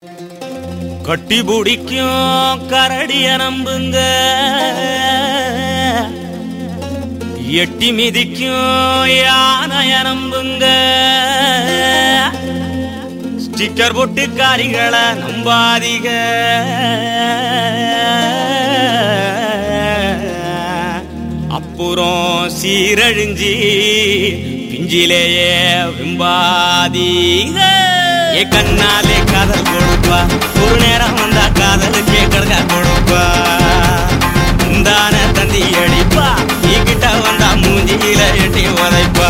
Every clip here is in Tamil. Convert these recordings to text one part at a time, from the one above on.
கட்டி பிடிக்கும் கரடிய நம்புங்க, எட்டி மிதிக்கும் யானைய நம்புங்க, ஸ்டிக்கர் போட்டு காரிகளை நம்பாதீங்க. அப்புறம் சீரழிஞ்சி பிஞ்சிலேயே விம்பாதீங்க. கண்ணாலே காதல் கொடுப்பா, ஒரு நேரம் வந்தா காதலுக்கே கடுக்கா கொடுப்பா. முந்தான தந்தி அடிப்பா, நீ கிட்ட வந்தா மூஞ்சியில எட்டி உதைப்பா.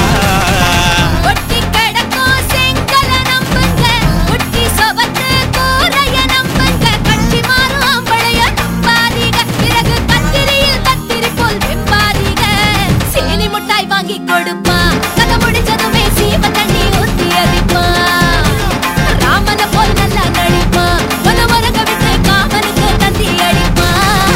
கொடுப்பா கதை முடிச்சதுமே சீம தண்ணி ஊத்தி அடிப்பா. ராமன போல் நல்லா நடிப்பா, மனமரக விட்டு காமனுக்கு தந்தி அடிப்பா.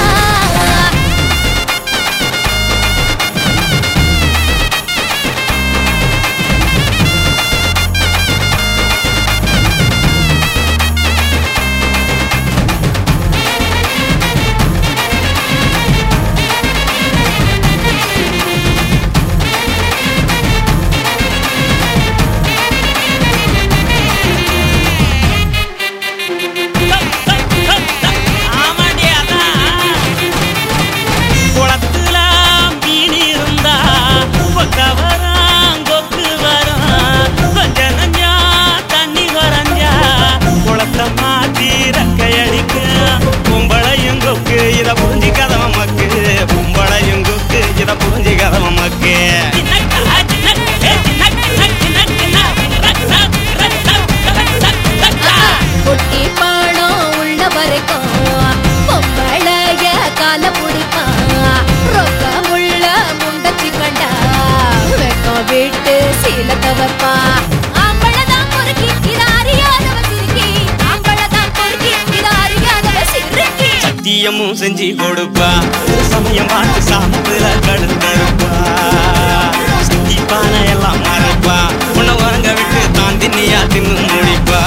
இத புரிஞ்சு கதவ மக்கு, பொம்பளையும் கொக்கு இத புரிஞ்சு கதவ மக்கு. குட்டி பாடம் உள்ள வரைக்கும் பொம்பளைய கால பிடிப்பா. ரொக்கம் உள்ள முண்டச்சி கண்டா வெக்கம் விட்டு சீலத்தை வைப்பா. ஆம்பளதான் பொறுக்கி இத அறியாதவ சிரிக்கி, ஆம்பளதான் பொறுக்கி இத அறியாதவ சிரிக்கி. சத்தியமும் செஞ்சு கொடுப்பா, சமயம் பார்த்து சாமத்துல கடுத்தருப்பா. சத்திப்பான எல்லாம் மறப்பா, உன்னை உறங்க விட்டு தான் தின்னியா தின்னு முடிப்பா.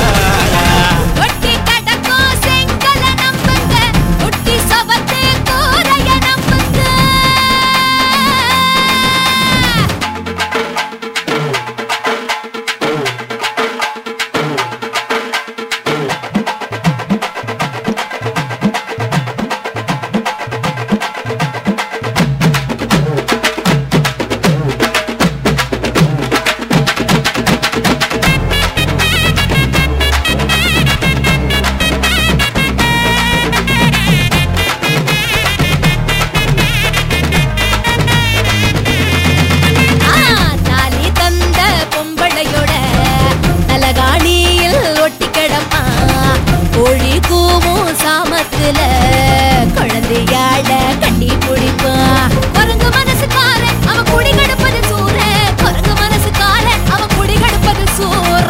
குழந்தையாட கட்டி பிடிப்பா. குரங்கு மனசுக்கார அவ குடி கடுப்பது சூற, குரங்கு மனசுக்கார அவ குடி கடுப்பது சூற.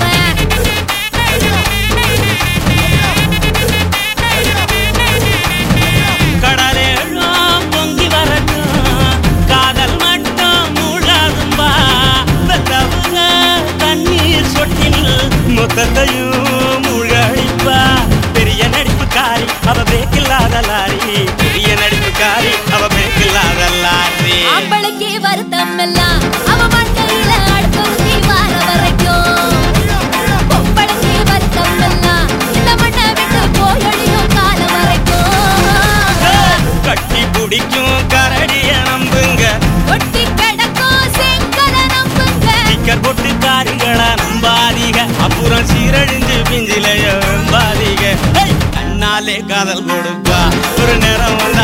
கடலேழும் பொங்கி வரட்டும், காதல் மட்டும் மூழாதும்பா. வெத்தவுங்க தண்ணீர் சொட்டில் மொத்தத்தையும் மூழ்கழிப்பா. பெரிய நடிப்புக்காரி அவ பேக்கில்லாத லாரி, பெரிய நடிப்புக்காரி அவ பேக்கில்லாத லாரி. ஆம்பளைக்கு வருத்தம் எல்லாம் அவ மண்டையில அடுத்தொருத்தி வார வரைக்கும். பொம்பளைக்கு வருத்தம் எல்லாம் இந்த மண்ணை விட்டு போயடியும் கால வரைக்கும். கட்டி பிடிக்கும் கரடிய நம்புங்க, ஒட்டி கிடக்கும் செங்கல நம்புங்க. ஸ்டிக்கர் போட்டு காரிகளை நம்பாதீங்க. அப்புறம் சீரழிஞ்சு பிஞ்சிலைய நம்பாதீங்க. கண்ணாலே காதல் கொடுப்பா, ஒரு நேரம் வந்தா